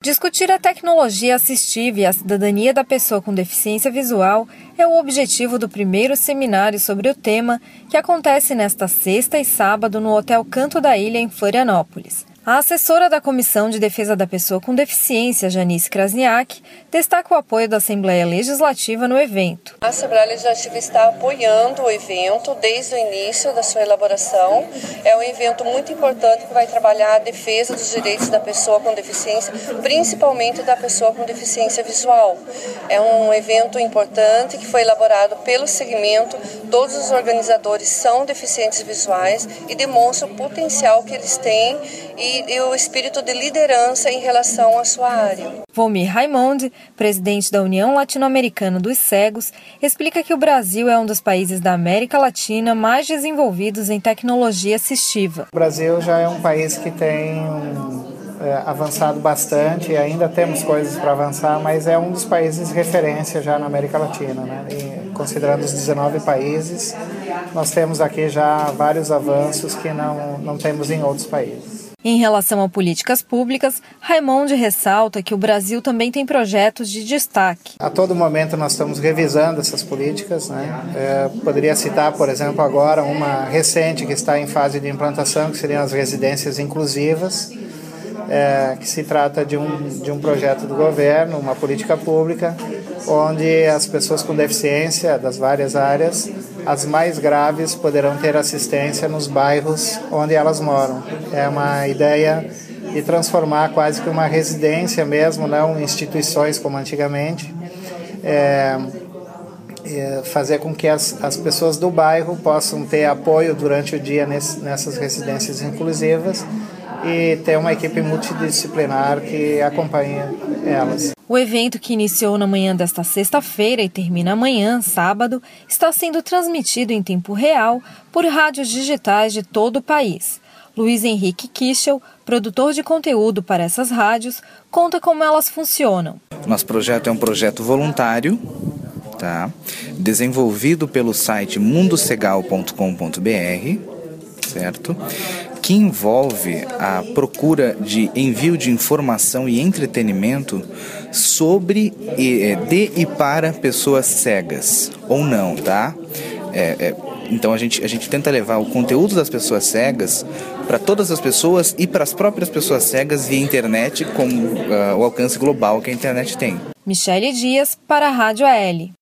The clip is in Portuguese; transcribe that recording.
Discutir a tecnologia assistiva e a cidadania da pessoa com deficiência visual é o objetivo do primeiro seminário sobre o tema, que acontece nesta sexta e sábado no Hotel Canto da Ilha, em Florianópolis. A assessora da Comissão de Defesa da Pessoa com Deficiência, Janice Krasniak, destaca o apoio da Assembleia Legislativa no evento. A Assembleia Legislativa está apoiando o evento desde o início da sua elaboração. É um evento muito importante que vai trabalhar a defesa dos direitos da pessoa com deficiência, principalmente da pessoa com deficiência visual. É um evento importante que foi elaborado pelo segmento. Todos os organizadores são deficientes visuais e demonstram o potencial que eles têm e o espírito de liderança em relação à sua área. Volmir Raimondi, presidente da União Latino-Americana dos Cegos, explica que o Brasil é um dos países da América Latina mais desenvolvidos em tecnologia assistiva. O Brasil já é um país que tem avançado bastante, e ainda temos coisas para avançar, mas é um dos países de referência já na América Latina, né? E, considerando os 19 países, nós temos aqui já vários avanços que não temos em outros países. Em relação a políticas públicas, Raimondi ressalta que o Brasil também tem projetos de destaque. A todo momento nós estamos revisando essas políticas, né? Poderia citar, por exemplo, agora uma recente que está em fase de implantação, que seriam as residências inclusivas, que se trata de um projeto do governo, uma política pública, onde as pessoas com deficiência das várias áreas, as mais graves, poderão ter assistência nos bairros onde elas moram. É uma ideia de transformar quase que uma residência mesmo, não instituições como antigamente, fazer com que as pessoas do bairro possam ter apoio durante o dia nessas residências inclusivas e ter uma equipe multidisciplinar que acompanhe elas. O evento, que iniciou na manhã desta sexta-feira e termina amanhã, sábado, está sendo transmitido em tempo real por rádios digitais de todo o país. Luiz Henrique Kischel, produtor de conteúdo para essas rádios, conta como elas funcionam. Nosso projeto é um projeto voluntário, desenvolvido pelo site mundocegal.com.br, certo? Que envolve a procura de envio de informação e entretenimento sobre de e para pessoas cegas, ou não, tá? Então a gente tenta levar o conteúdo das pessoas cegas para todas as pessoas e para as próprias pessoas cegas via internet, com o alcance global que a internet tem. Michele Dias, para a Rádio AL.